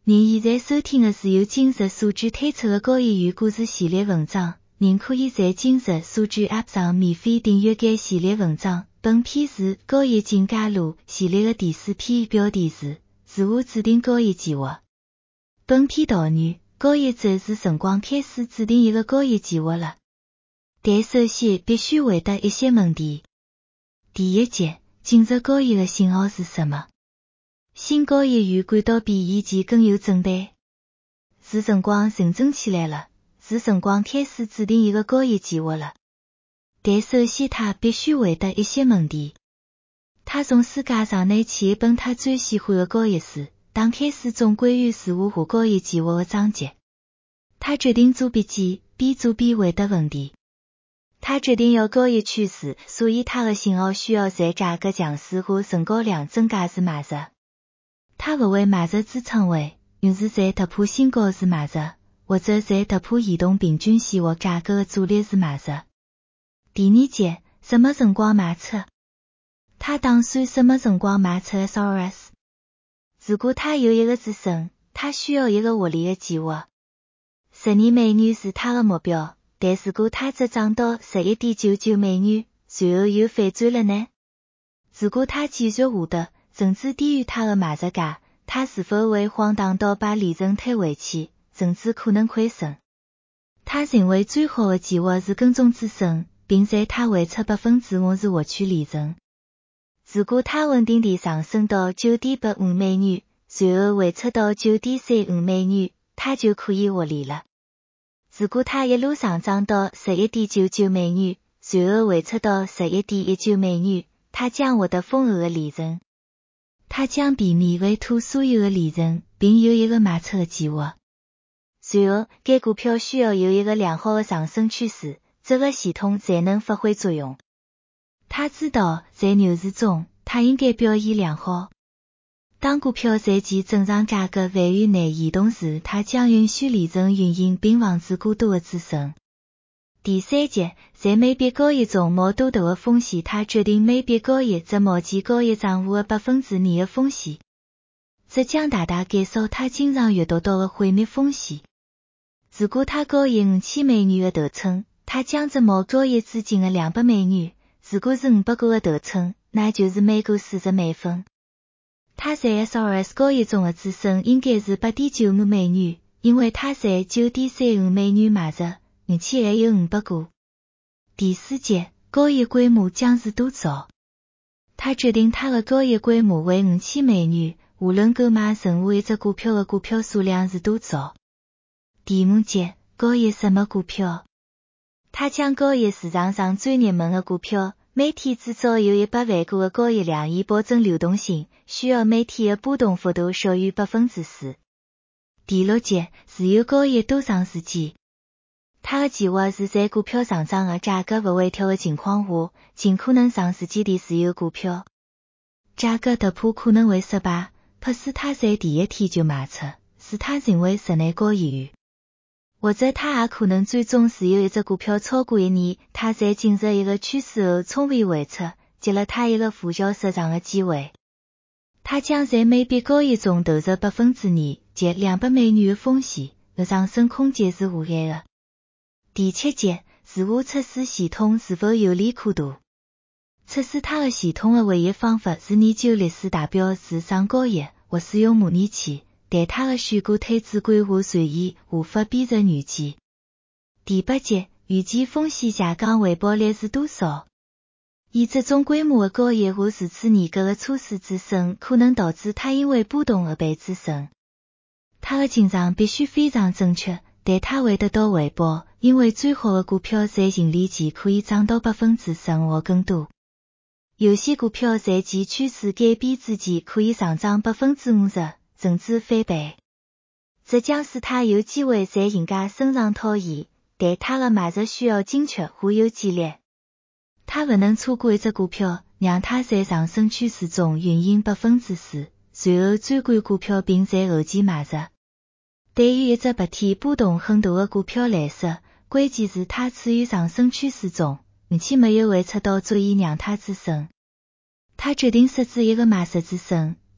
您现在收听的是由今日所知推出的高一语故事系列文章，您可以在今日所知 App 上免费订阅该系列文章。本篇是高一进加路系列的第4篇，标题是自我制定高一计划。本篇导语：高一走是辰光开始制定一个高一计划了，但首先必须回答一些问题。第一节，进入高一的信号是什么？新高一语感到比以前更有准备。是辰光认真起来了，是辰光开始制定一个高一计划了。但首先他必须回答一些问题。他从书架上拿起一本他最喜欢的高一书，打开书中关于自我化高一计划的章节。他决定做笔记，边做边回答问题。他决定要高一趋势，所以他的信号需要在价格强势和成交量增加时买入。他不会买入支撑位，而是在突破新高时买入，或者在突破移动平均线或价格的阻力时买入。第二节，什么辰光卖出？他打算什么辰光卖出 SRS？ 如果他有一个止损，他需要一个获利的计划。10年美元是他的目标，但如果他只涨到 11.99 美元，随后又反转了呢？如果他继续下跌，甚至低于他的买入价，他是否会荒唐到把利润退回去，甚至可能亏损？他认为最好的计划是跟踪止损，并在他汇出 5% 时获取利润。如果他稳定地上升到 9.85 美元，随后汇出到 9.35 美元，他就可以获利了。如果他一路上涨到 11.99 美元，随后汇出到 11.19 美元，他将获得丰厚的利润。他将避免委托所有的利润，并有一个卖出的计划。随后，该股票需要有一个良好的上升趋势，这个系统才能发挥作用。他知道，在牛市中，他应该表现良好。当股票在其正常价格范围内移动时，他将允许利润运行并防止过多的止损。第3节，在每笔交易中冒多大的风险？他决定每笔交易只冒其交易账户的 2% 的风险。这将大大减少他经常阅读到的毁灭风险。如果他交易5000美元的头寸，他将只冒交易资金的200美元。如果是500个的头寸，那就是每个40美分。他在 SRS 交易中的止损应该是 8.95 美元，因为他在 9.35 美元买入，而且还有500个。第4节，交易规模将是多少？他决定他的交易规模为5000美元，无论购买任何一只股票的股票数量是多少。第5节，交易什么股票？他将交易市场上最热门的股票，每天至少有100万个的交易量以保证流动性，需要每天的波动幅度小于 4%。第6节，自由交易多长时间？他的计划是在股票上涨的价格不回调的情况下，尽可能长时间地持有股票。价格突破可能会失败，迫使他在第一天就卖出，使他成为室内交易员。或者他也可能最终持有一只股票超过1年，他在进入一个趋势后充分汇出，给了他一个附加市场的机会。他将在每笔交易中投入 2%， 即200美元的风险，而上升空间是无限的。第7节，自我测试系统是否有利可图？测试他的系统的唯一方法是研究历史代表是上交易或使用模拟器。但他的选股推迟规划随意，无法编织预计。第8节，预计风险下降回报率是多少？以这种规模的交易和如此严格的测试止损，可能导致他因为波动而被止损。他的进账必须非常正确，但他会得到回报，因为最好的股票在盈利期可以涨到 10% 或更多。有些股票在其趋势改变之前可以上涨 50%。甚至翻倍，这将使他有机会在赢家身上套现，但他的买入需要精确和有纪律。他不能错过一只股票，让他在上升趋势中运行 4%， 随后追赶股票并在后期买入。对于一只白天波动很大的股票来说，关键是他处于上升趋势中，而且没有汇出到足以让他止损。他决定设置一个买入止损，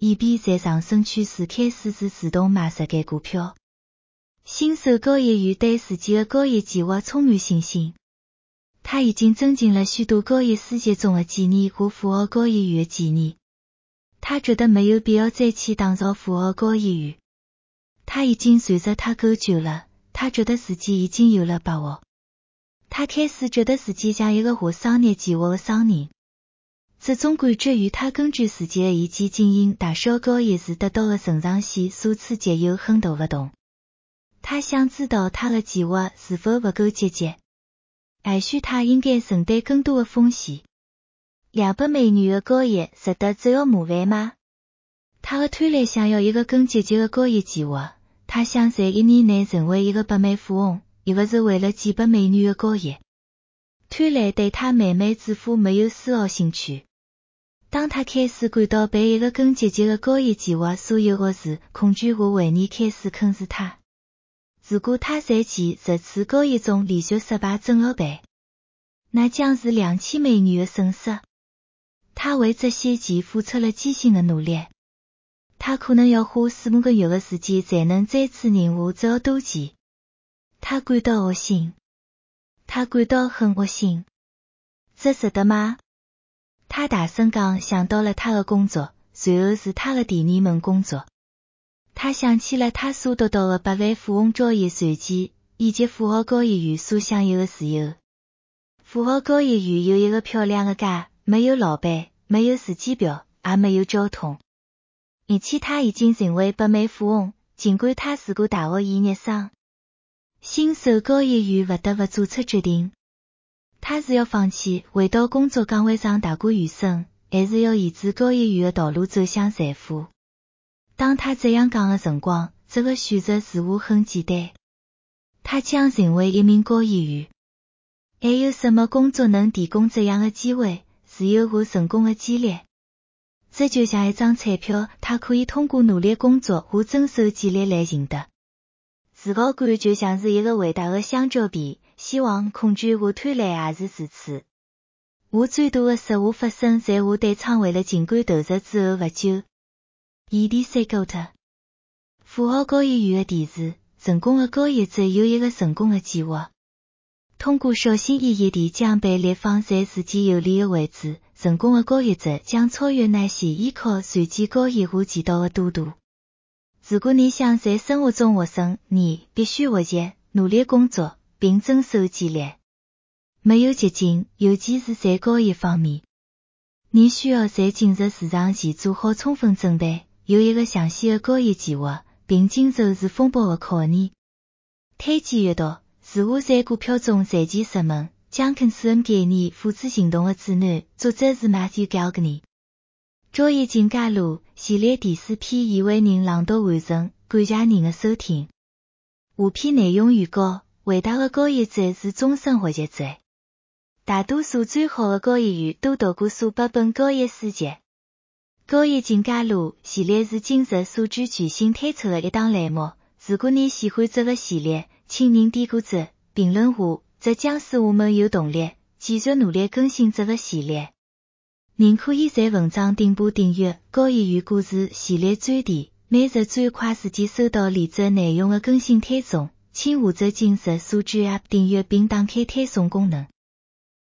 以便在上升趋势开始时自动买入该股票。新手交易员对自己的交易计划充满信心。他已经增进了许多交易世界中的技能和富豪交易员的技能。他觉得没有必要再去当造富豪交易员。他已经随着他够久了，他觉得自己已经有了把握。他开始觉得自己像一个画商业计划的商人。这种感觉与他根据自己的意见进行大小交易时得到的成长性所刺激有很大不同。他想知道他的计划是否不够积极，也许他应该承担更多的风险。200美元的交易值得这样麻烦吗？他的团队想要一个更积极的交易计划，他想在1年内成为一个百万富翁，而不是为了几百美元的交易。团队对他每每致富没有丝毫兴趣。当他开始感到被一个更积极的交易计划所诱惑时，恐惧和怀疑开始控制他。如果他在其这次交易中连续失败整2倍，那将是2000美元的损失。他为这些钱付出了艰辛的努力。他可能要花4-5个月的时间才能再次赢下这多钱。他感到恶心。他感到很恶心。这值得吗？他大声讲，想到了他的工作，随后是他的第2门工作。他想起了他所得到的百万富翁交易传奇，以及富豪交易员所享有的自由。富豪交易员有一个漂亮的家，没有老板，没有时间表，也没有交通。而且他已经成为百万富翁，尽管他是个大学毕业生。新手交易员不得不做出决定。他是要放弃回到工作岗位上大过余生，还是要沿着交易员的道路走向财富？当他这样讲的辰光，这个选择似乎很简单。他将成为一名交易员。还有什么工作能提供这样的机会、自由和成功的激励？这就像一张彩票，他可以通过努力工作和遵守纪律来赢得。自豪感就像是一个伟大的香蕉皮，希望、恐惧和贪婪也是如此。我最大的失误发生在我对仓位的情感投入之后不久。ED富豪交易员的提示：成功的交易者有一个成功的计划。通过小心翼翼地将被列放在自己有利的位置，成功的交易者将超越那些依靠随机交易和祈祷的赌徒。如果你想在生活中获胜，你必须学习、努力工作，并遵守纪律。没有捷径，尤其是在交易方面。你需要在进入市场前做好充分准备，有一个详细的交易计划，并经受住风暴的考验。推荐阅读：如何在股票中赚钱入门，讲 Consumer 概念付诸行动的指南，作者是 Matthew Galgani。交易进阶路系列第4篇已为您朗读完成，感谢您的收听。下篇内容预告：伟大的交易者是终身学习者。大多数最好的交易员都读过数百本交易书籍。交易进阶路系列是今日数据全新推出的一档栏目。如果你喜欢这个系列，请您点个赞、评论下，这将使我们有动力继续努力更新这个系列。您可以在文章顶部订阅交易员故事系列专题，每日最快时间收到连载内容的更新推送。请下载今日数据 App 订阅并打开推送功能。